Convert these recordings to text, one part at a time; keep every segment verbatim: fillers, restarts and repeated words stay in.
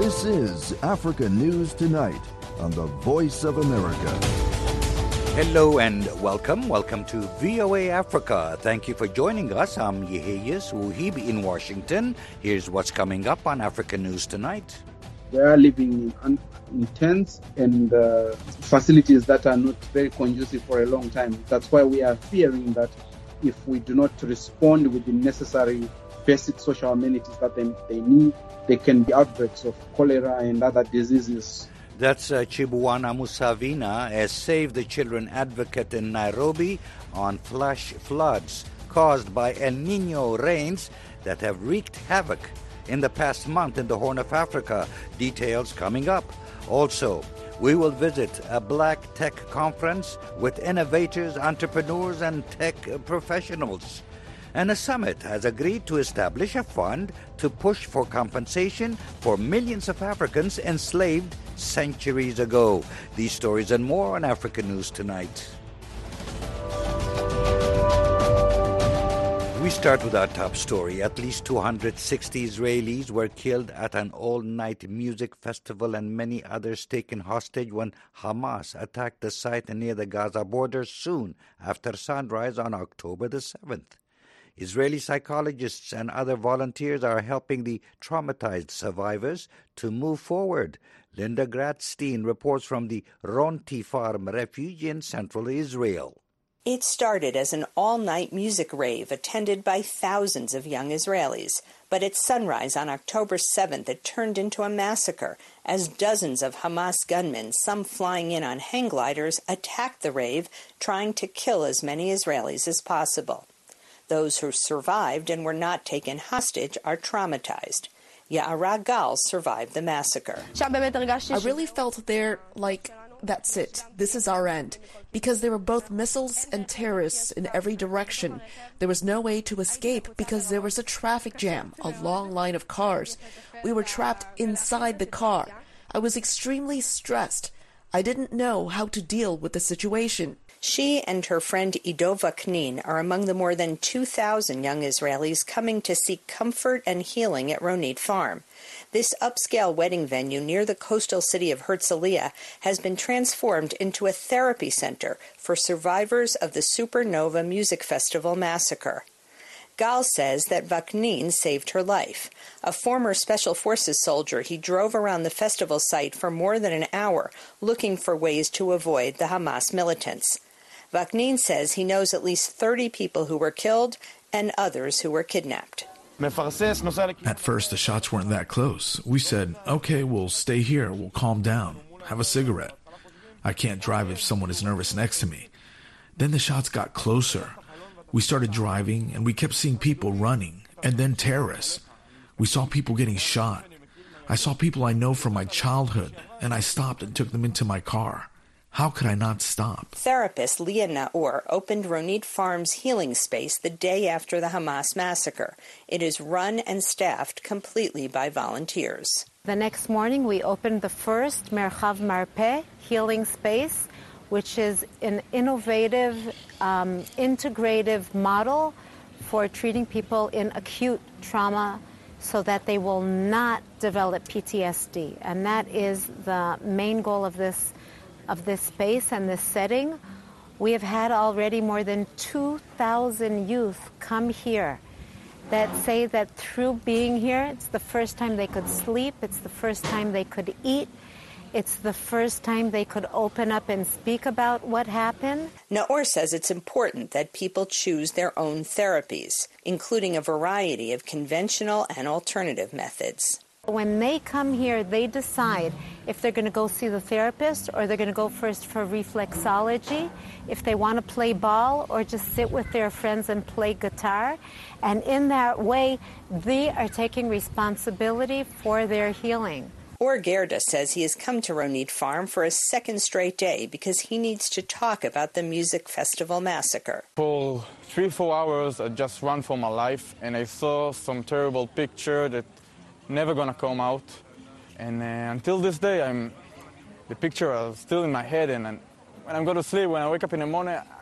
This is Africa News Tonight on the Voice of America. Hello and welcome. Welcome to V O A Africa. Thank you for joining us. I'm Yeheyes Uhib in Washington. Here's what's coming up on Africa News Tonight. They are living in, in tents and uh, facilities that are not very conducive for a long time. That's why we are fearing that if we do not respond with the necessary basic social amenities that they, they need, there can be outbreaks of cholera and other diseases. That's uh, Chibuana Musavina, a Save the Children advocate in Nairobi, on flash floods caused by El Niño rains that have wreaked havoc in the past month in the Horn of Africa. Details coming up. Also, we will visit a Black Tech conference with innovators, entrepreneurs, and tech professionals. And a summit has agreed to establish a fund to push for compensation for millions of Africans enslaved centuries ago. These stories and more on Africa News Tonight. We start with our top story. At least two hundred sixty Israelis were killed at an all-night music festival and many others taken hostage when Hamas attacked the site near the Gaza border soon after sunrise on October the seventh. Israeli psychologists and other volunteers are helping the traumatized survivors to move forward. Linda Gradstein reports from the Ronti Farm refuge in central Israel. It started as an all-night music rave attended by thousands of young Israelis. But at sunrise on October seventh, it turned into a massacre as dozens of Hamas gunmen, some flying in on hang gliders, attacked the rave, trying to kill as many Israelis as possible. Those who survived and were not taken hostage are traumatized. Ya'ara Gal survived the massacre. I really felt there like, that's it, this is our end. Because there were both missiles and terrorists in every direction. There was no way to escape because there was a traffic jam, a long line of cars. We were trapped inside the car. I was extremely stressed. I didn't know how to deal with the situation. She and her friend Ido Vaknin are among the more than two thousand young Israelis coming to seek comfort and healing at Ronit Farm. This upscale wedding venue near the coastal city of Herzliya has been transformed into a therapy center for survivors of the Supernova Music Festival massacre. Gal says that Vaknin saved her life. A former Special Forces soldier, he drove around the festival site for more than an hour looking for ways to avoid the Hamas militants. Vaknin says he knows at least thirty people who were killed and others who were kidnapped. At first, the shots weren't that close. We said, okay, we'll stay here, we'll calm down, have a cigarette. I can't drive if someone is nervous next to me. Then the shots got closer. We started driving, and we kept seeing people running, and then terrorists. We saw people getting shot. I saw people I know from my childhood, and I stopped and took them into my car. How could I not stop? Therapist Leah Naor opened Ronit Farm's healing space the day after the Hamas massacre. It is run and staffed completely by volunteers. The next morning, we opened the first Merchav Marpeh healing space, which is an innovative, um, integrative model for treating people in acute trauma so that they will not develop P T S D. And that is the main goal of this of this space and this setting. We have had already more than two thousand youth come here that say that through being here, it's the first time they could sleep, it's the first time they could eat, it's the first time they could open up and speak about what happened. Naor says it's important that people choose their own therapies, including a variety of conventional and alternative methods. When they come here, they decide if they're going to go see the therapist or they're going to go first for reflexology, if they want to play ball or just sit with their friends and play guitar. And in that way, they are taking responsibility for their healing. Or Gerda says he has come to Ronit Farm for a second straight day because he needs to talk about the music festival massacre. For three, four hours, I just ran for my life, and I saw some terrible picture that never gonna come out. And uh, until this day, I'm the picture is still in my head, and, and when I'm going to sleep, when I wake up in the morning,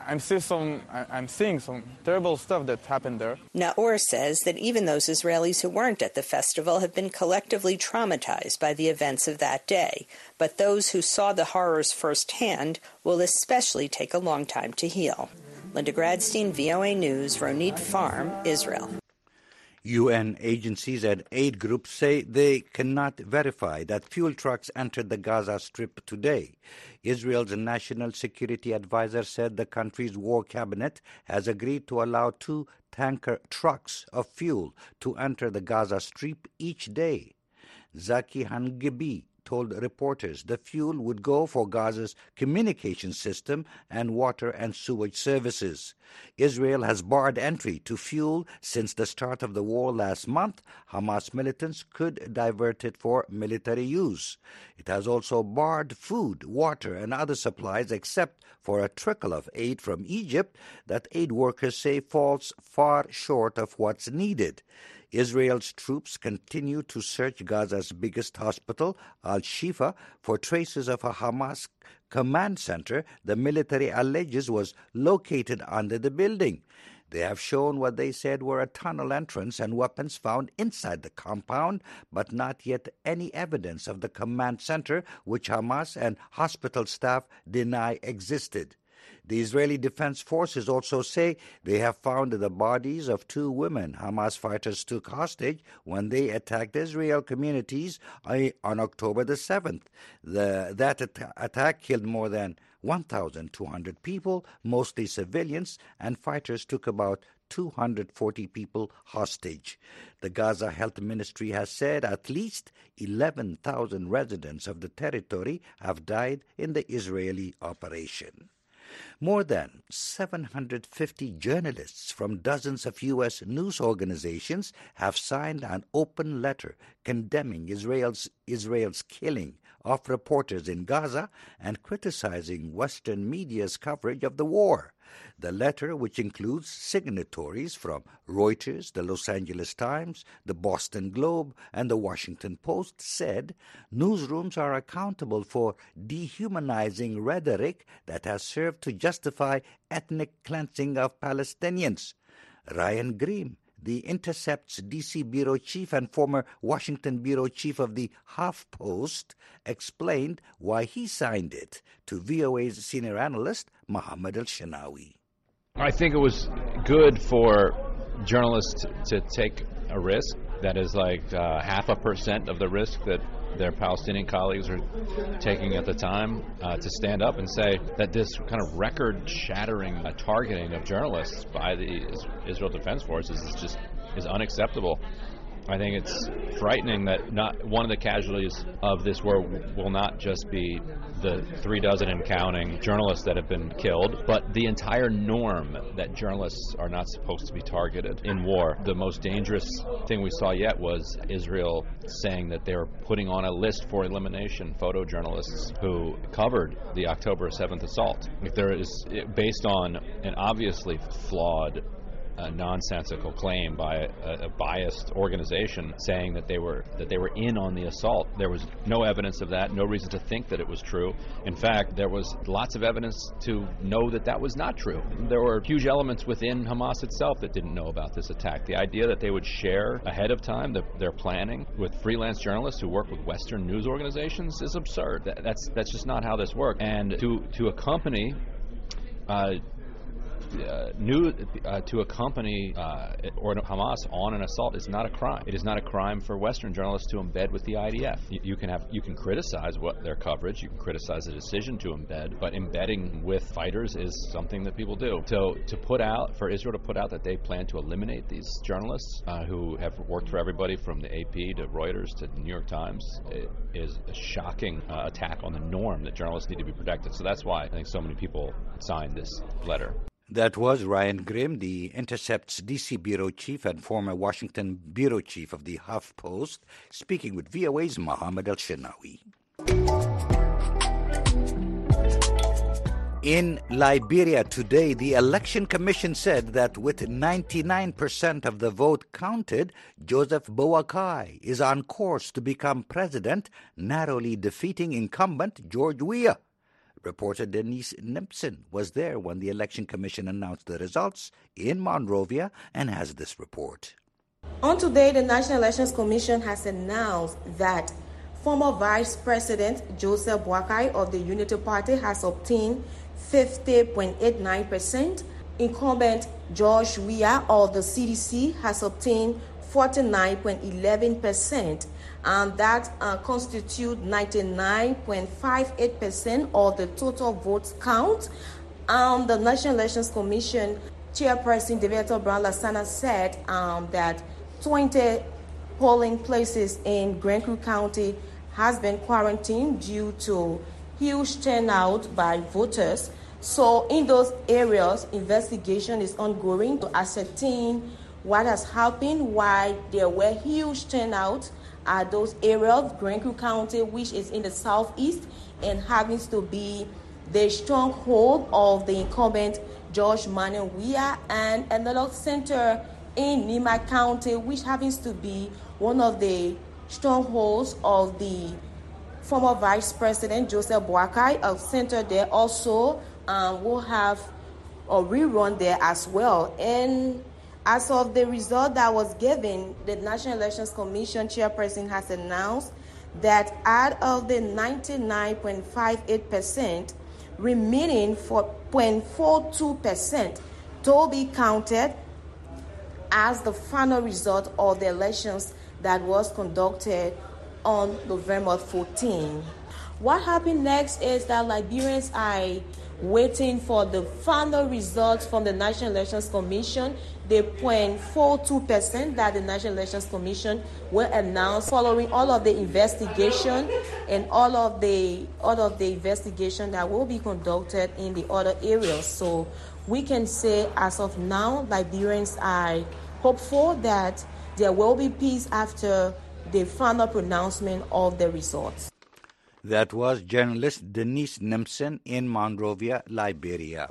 I'm, see some, I'm seeing some terrible stuff that happened there. Naor says that even those Israelis who weren't at the festival have been collectively traumatized by the events of that day. But those who saw the horrors firsthand will especially take a long time to heal. Linda Gradstein, V O A News, Ronit Farm, Israel. U N agencies and aid groups say they cannot verify that fuel trucks entered the Gaza Strip today. Israel's national security advisor said the country's war cabinet has agreed to allow two tanker trucks of fuel to enter the Gaza Strip each day. Zaki Hangibi told reporters the fuel would go for Gaza's communication system and water and sewage services. Israel has barred entry to fuel since the start of the war last month. Hamas militants could divert it for military use. It has also barred food, water, and other supplies except for a trickle of aid from Egypt that aid workers say falls far short of what's needed. Israel's troops continue to search Gaza's biggest hospital, Al-Shifa, for traces of a Hamas command center the military alleges was located under the building. They have shown what they said were a tunnel entrance and weapons found inside the compound, but not yet any evidence of the command center, which Hamas and hospital staff deny existed. The Israeli Defense Forces also say they have found the bodies of two women Hamas fighters took hostage when they attacked Israel communities on October the seventh. The, that at- attack killed more than one thousand two hundred people, mostly civilians, and fighters took about two hundred forty people hostage. The Gaza Health Ministry has said at least eleven thousand residents of the territory have died in the Israeli operation. More than seven hundred fifty journalists from dozens of U S news organizations have signed an open letter condemning Israel's, Israel's killing of reporters in Gaza and criticizing Western media's coverage of the war. The letter, which includes signatories from Reuters, the Los Angeles Times, the Boston Globe, and the Washington Post, said newsrooms are accountable for dehumanizing rhetoric that has served to justify ethnic cleansing of Palestinians. Ryan Grim, The Intercept's D C bureau chief and former Washington bureau chief of the HuffPost, explained why he signed it to V O A's senior analyst, Mohammed El-Shenawi. I think it was good for journalists to take a risk that is like uh, half a percent of the risk that their Palestinian colleagues are taking at the time, uh, to stand up and say that this kind of record-shattering uh, targeting of journalists by the Israel Defense Forces is just is unacceptable. I think it's frightening that not one of the casualties of this war will not just be the three dozen and counting journalists that have been killed, but the entire norm that journalists are not supposed to be targeted in war. The most dangerous thing we saw yet was Israel saying that they were putting on a list for elimination photojournalists who covered the October seventh assault. If there is, based on an obviously flawed a nonsensical claim by a, a biased organization saying that they were that they were in on the assault. There was no evidence of that, no reason to think that it was true. In fact, there was lots of evidence to know that that was not true. There were huge elements within Hamas itself that didn't know about this attack. The idea that they would share ahead of time the, their planning with freelance journalists who work with Western news organizations is absurd. That, that's that's just not how this works. And to to accompany uh, Uh, new uh, to accompany uh, or Hamas on an assault is not a crime. It is not a crime for Western journalists to embed with the I D F. You, you can have you can criticize what their coverage, you can criticize the decision to embed, but embedding with fighters is something that people do. So to put out for Israel to put out that they plan to eliminate these journalists uh, who have worked for everybody from the A P to Reuters to the New York Times is a shocking uh, attack on the norm that journalists need to be protected. So that's why I think so many people signed this letter. That was Ryan Grim, the Intercept's D C bureau chief and former Washington bureau chief of the HuffPost, speaking with V O A's Mohammed El-Shenawi. In Liberia today, the Election Commission said that with ninety-nine percent of the vote counted, Joseph Boakai is on course to become president, narrowly defeating incumbent George Weah. Reporter Denise Nimpson was there when the Election Commission announced the results in Monrovia and has this report. On today, the National Elections Commission has announced that former Vice President Joseph Boakai of the Unity Party has obtained fifty point eight nine percent. Incumbent George Weah of the C D C has obtained forty-nine point one one percent, and that uh, constitutes ninety-nine point five eight percent of the total votes count. Um, the National Elections Commission Chairperson Deveto Brown Lasana said um, that twenty polling places in Grand Creek County has been quarantined due to huge turnout by voters. So in those areas, investigation is ongoing to ascertain what has happened, why there were huge turnout at those areas, Grand Creek County, which is in the southeast and happens to be the stronghold of the incumbent George Manuel Weah, and another center in Nima County, which happens to be one of the strongholds of the former Vice President Joseph Boakai. A center there also um, will have a rerun there as well. And as of the result that was given, the National Elections Commission Chairperson has announced that out of the ninety-nine point five eight percent, remaining four point four two percent to be counted as the final result of the elections that was conducted on November fourteenth. What happened next is that Liberians are waiting for the final results from the National Elections Commission, the zero point four two percent that the National Elections Commission will announce following all of the investigation and all of the all of the investigation that will be conducted in the other areas. So we can say as of now, Liberians are hopeful that there will be peace after the final pronouncement of the results. That was journalist Denise Nimpson in Monrovia, Liberia.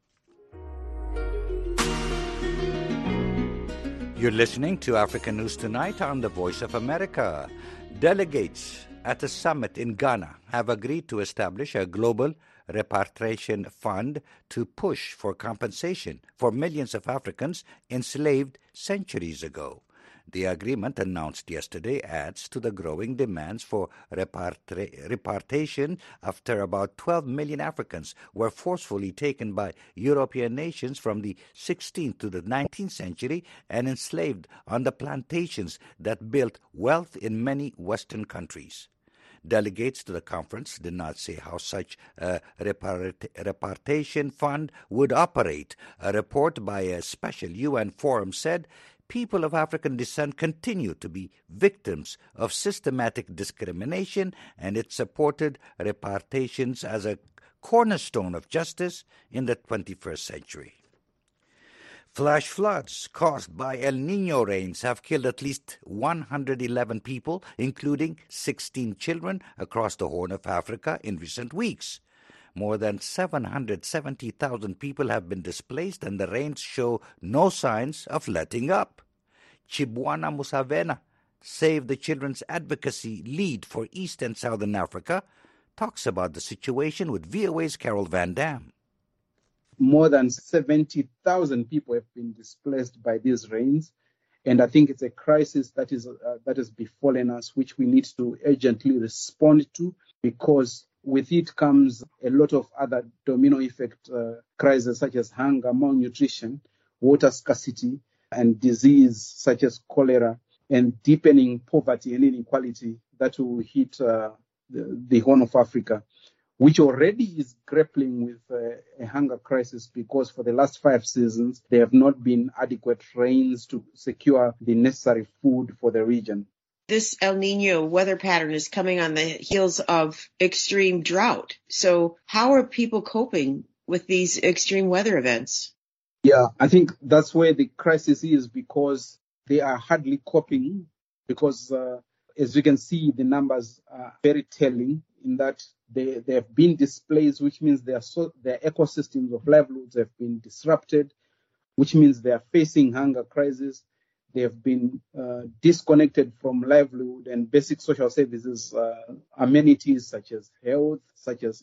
You're listening to African News Tonight on the Voice of America. Delegates at a summit in Ghana have agreed to establish a global repatriation fund to push for compensation for millions of Africans enslaved centuries ago. The agreement announced yesterday adds to the growing demands for repatri- repatriation after about twelve million Africans were forcefully taken by European nations from the sixteenth to the nineteenth century and enslaved on the plantations that built wealth in many Western countries. Delegates to the conference did not say how such a repart- repatriation fund would operate. A report by a special U N forum said people of African descent continue to be victims of systematic discrimination, and it supported repatriations as a cornerstone of justice in the twenty-first century. Flash floods caused by El Niño rains have killed at least one hundred eleven people, including sixteen children, across the Horn of Africa in recent weeks. More than seven hundred seventy thousand people have been displaced, and the rains show no signs of letting up. Chibwana Musavena, Save the Children's advocacy lead for East and Southern Africa, talks about the situation with V O A's Carol Van Dam. More than seventy thousand people have been displaced by these rains, and I think it's a crisis that is uh, that has befallen us, which we need to urgently respond to, because with it comes a lot of other domino effect uh, crises such as hunger, malnutrition, water scarcity, and disease such as cholera, and deepening poverty and inequality that will hit uh, the, the Horn of Africa, which already is grappling with uh, a hunger crisis because for the last five seasons, there have not been adequate rains to secure the necessary food for the region. This El Niño weather pattern is coming on the heels of extreme drought. So how are people coping with these extreme weather events? Yeah, I think that's where the crisis is, because they are hardly coping, because uh, as you can see, the numbers are very telling in that they, they have been displaced, which means their, so, their ecosystems of livelihoods have been disrupted, which means they are facing hunger crisis. They have been uh, disconnected from livelihood and basic social services, uh, amenities such as health, such as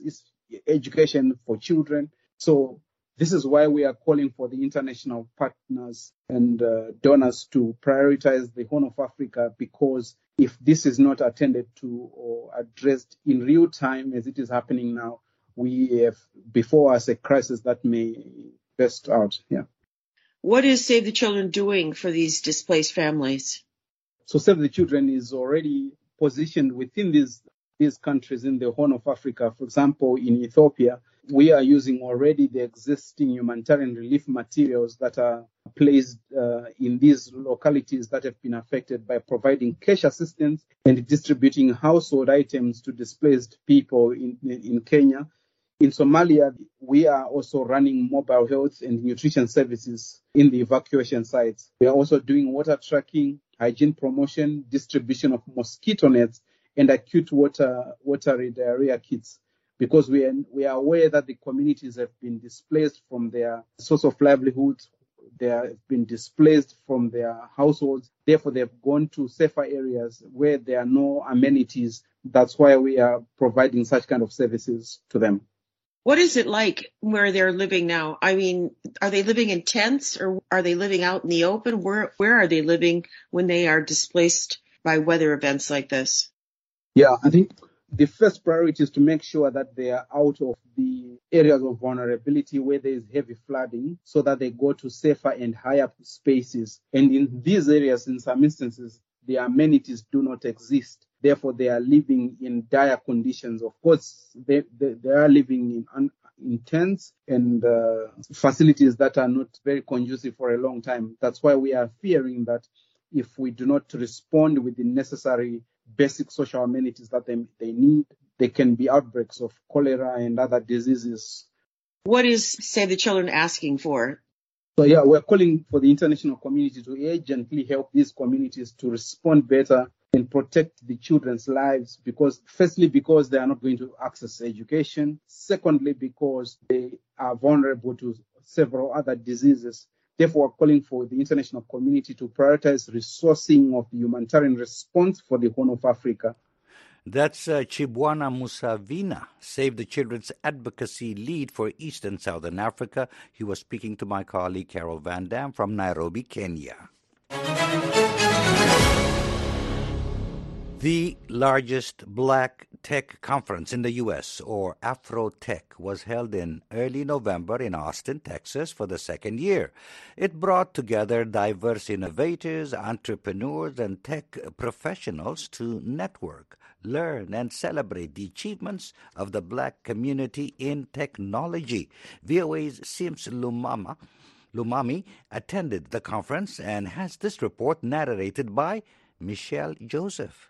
education for children. So this is why we are calling for the international partners and uh, donors to prioritize the Horn of Africa, because if this is not attended to or addressed in real time as it is happening now, we have before us a crisis that may burst out. Yeah. What is Save the Children doing for these displaced families? So Save the Children is already positioned within these these countries in the Horn of Africa. For example, in Ethiopia, we are using already the existing humanitarian relief materials that are placed uh, in these localities that have been affected by providing cash assistance and distributing household items to displaced people in, in Kenya. In Somalia, we are also running mobile health and nutrition services in the evacuation sites. We are also doing water tracking, hygiene promotion, distribution of mosquito nets, and acute water watery diarrhea kits, because we are, we are aware that the communities have been displaced from their source of livelihood. They have been displaced from their households. Therefore, they've gone to safer areas where there are no amenities. That's why we are providing such kind of services to them. What is it like where they're living now? I mean, are they living in tents or are they living out in the open? Where where are they living when they are displaced by weather events like this? Yeah, I think the first priority is to make sure that they are out of the areas of vulnerability where there is heavy flooding, so that they go to safer and higher spaces. And in these areas, in some instances, the amenities do not exist. Therefore, they are living in dire conditions. Of course, they, they, they are living in, in tents and uh, facilities that are not very conducive for a long time. That's why we are fearing that if we do not respond with the necessary basic social amenities that they, they need, there can be outbreaks of cholera and other diseases. What is Save the Children asking for? So yeah, we're calling for the international community to urgently help these communities to respond better and protect the children's lives, because firstly, because they are not going to access education. Secondly, because they are vulnerable to several other diseases. Therefore, we're calling for the international community to prioritize resourcing of the humanitarian response for the Horn of Africa. That's uh, Chibwana Musavina, Save the Children's advocacy lead for East and Southern Africa. He was speaking to my colleague Carol Van Dam from Nairobi, Kenya. The largest black tech conference in the U S, or Afrotech, was held in early November in Austin, Texas, for the second year. It brought together diverse innovators, entrepreneurs, and tech professionals to network, learn, and celebrate the achievements of the black community in technology. V O A's Sims Lumama, Lumami attended the conference and has this report narrated by Michelle Joseph.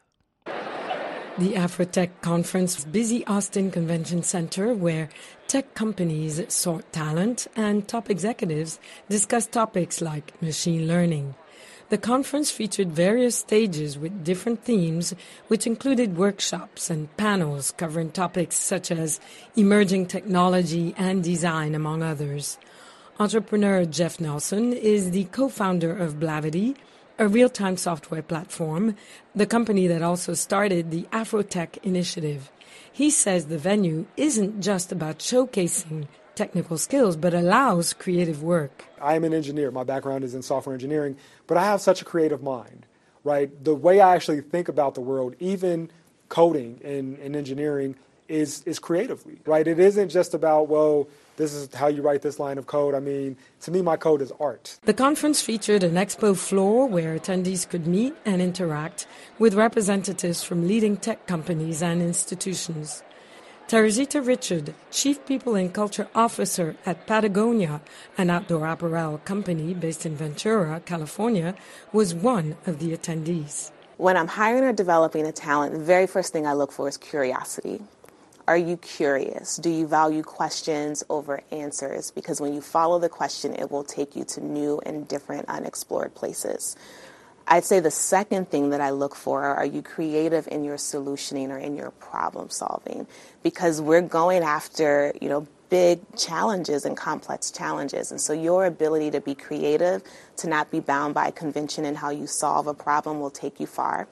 The Afrotech conference was busy Austin Convention Center, where tech companies sought talent and top executives discussed topics like machine learning. The conference featured various stages with different themes, which included workshops and panels covering topics such as emerging technology and design, among others. Entrepreneur Jeff Nelson is the co-founder of Blavity, a real-time software platform, the company that also started the Afrotech initiative. He says the venue isn't just about showcasing technical skills, but allows creative work. I am an engineer. My background is in software engineering, but I have such a creative mind, right? The way I actually think about the world, even coding and, and engineering, is, is creatively, right? It isn't just about, well, this is how you write this line of code. I mean, to me, my code is art. The conference featured an expo floor where attendees could meet and interact with representatives from leading tech companies and institutions. Teresita Richard, Chief People and Culture Officer at Patagonia, an outdoor apparel company based in Ventura, California, was one of the attendees. When I'm hiring or developing a talent, the very first thing I look for is curiosity. Are you curious? Do you value questions over answers? Because when you follow the question, it will take you to new and different unexplored places. I'd say the second thing that I look for, are you creative in your solutioning or in your problem solving? Because we're going after, you know, big challenges and complex challenges. And so your ability to be creative, to not be bound by convention in how you solve a problem will take you far.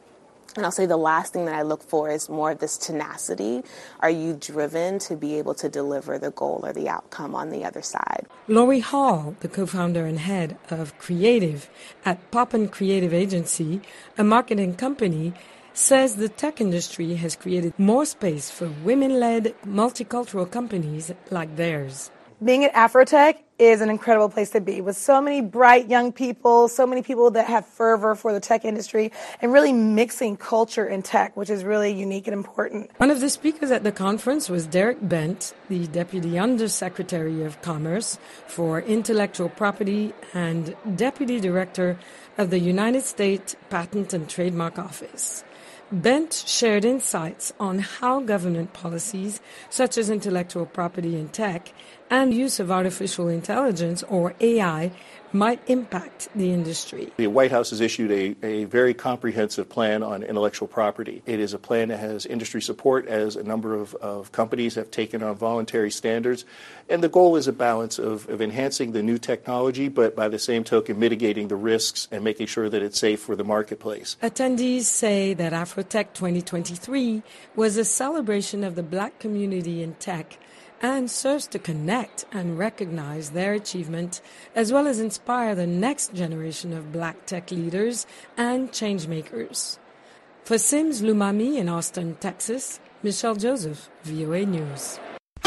And I'll say the last thing that I look for is more of this tenacity. Are you driven to be able to deliver the goal or the outcome on the other side? Laurie Hall, the co-founder and head of Creative at Poppin Creative Agency, a marketing company, says the tech industry has created more space for women-led multicultural companies like theirs. Being at Afrotech is an incredible place to be, with so many bright young people, so many people that have fervor for the tech industry, and really mixing culture and tech, which is really unique and important. One of the speakers at the conference was Derek Bent, the Deputy Undersecretary of Commerce for Intellectual Property and Deputy Director of the United States Patent and Trademark Office. Bent shared insights on how government policies, such as intellectual property and tech, and use of artificial intelligence, or A I, might impact the industry. The White House has issued a, a very comprehensive plan on intellectual property. It is a plan that has industry support, as a number of, of companies have taken on voluntary standards. And the goal is a balance of, of enhancing the new technology, but by the same token mitigating the risks and making sure that it's safe for the marketplace. Attendees say that Afrotech twenty twenty-three was a celebration of the Black community in tech and serves to connect and recognize their achievement, as well as inspire the next generation of Black tech leaders and changemakers. For Sims Lumami in Austin, Texas, Michelle Joseph, V O A News.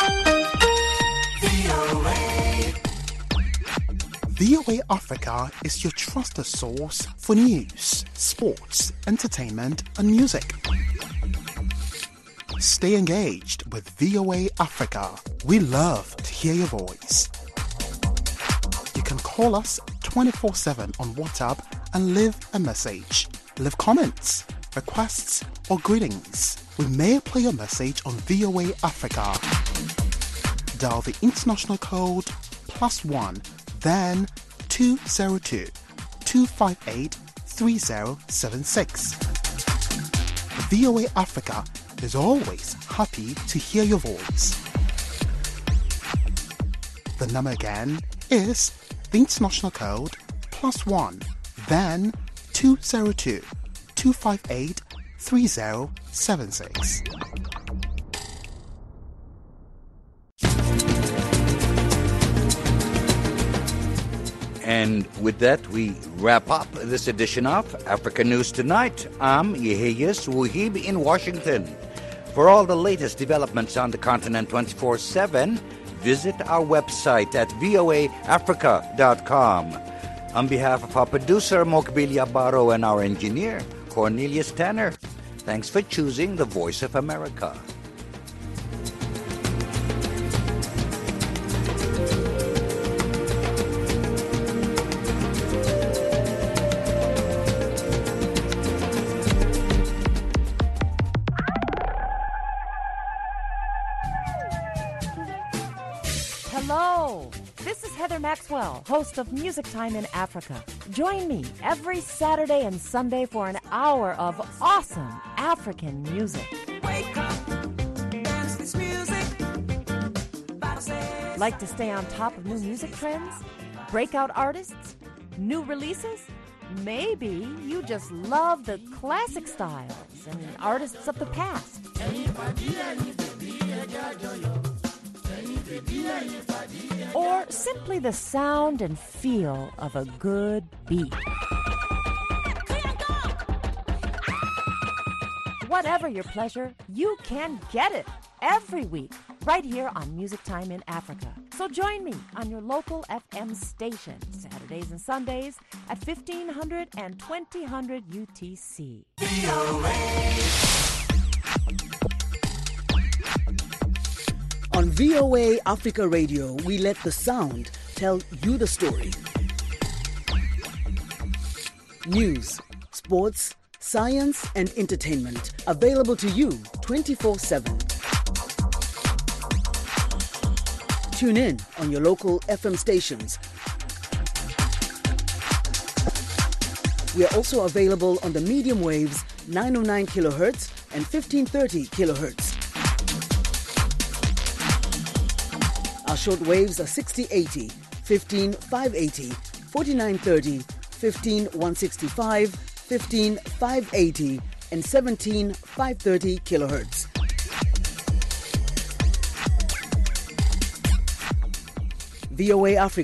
V O A Africa is your trusted source for news, sports, entertainment, and music. Stay engaged with V O A Africa. We love to hear your voice. You can call us twenty-four seven on WhatsApp and leave a message. Leave comments, requests, or greetings. We may play your message on V O A Africa. Dial the international code plus one, then two zero two, two five eight, three zero seven six. V O A Africa is always happy to hear your voice. The number again is the international code plus one, then two zero two, two five eight, three zero seven six. And with that, we wrap up this edition of Africa News Tonight. I'm Yeheyes Wuhib in Washington. For all the latest developments on the continent twenty-four seven, visit our website at V O A Africa dot com. On behalf of our producer, Mokbilia Barrow, and our engineer, Cornelius Tanner, thanks for choosing the Voice of America. Hello, this is Heather Maxwell, host of Music Time in Africa. Join me every Saturday and Sunday for an hour of awesome African music. Wake up, dance this music. Like to stay on top of new music trends? Breakout artists? New releases? Maybe you just love the classic styles and artists of the past. Or simply the sound and feel of a good beat. Whatever your pleasure, you can get it every week right here on Music Time in Africa. So join me on your local F M station Saturdays and Sundays at fifteen hundred and twenty hundred U T C. On V O A Africa Radio, we let the sound tell you the story. News, sports, science, and entertainment available to you twenty-four seven. Tune in on your local F M stations. We are also available on the medium waves nine oh nine kilohertz and fifteen thirty kilohertz. Our short waves are sixty eighty, fifteen five eighty, forty-nine thirty, fifteen one sixty-five, fifteen five eighty, and seventeen five thirty kilohertz. V O A Africa